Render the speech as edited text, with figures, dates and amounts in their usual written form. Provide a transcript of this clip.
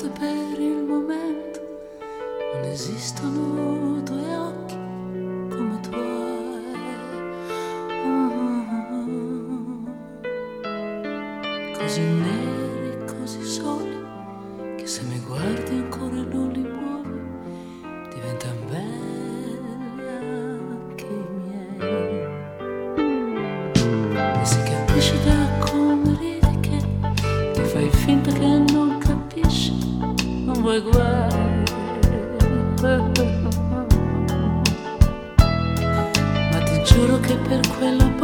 per il momento non esistono due occhi come i tuoi. Così neri, così soli, che se mi guardi ancora e non li muovi, diventano belli anche i miei. E si capisce da come ridi che fai finta che non capisci, non vuoi guai. Ma ti giuro che per quella